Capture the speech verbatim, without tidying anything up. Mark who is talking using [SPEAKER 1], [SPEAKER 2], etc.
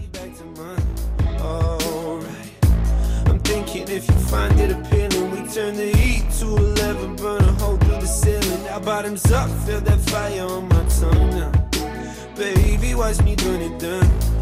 [SPEAKER 1] back to mine. Alright, I'm thinking if you find it appealing, we turn the heat to eleven, burn a hole through the ceiling. Now bottoms up, feel that fire on my tongue now. Baby, watch me burn it down.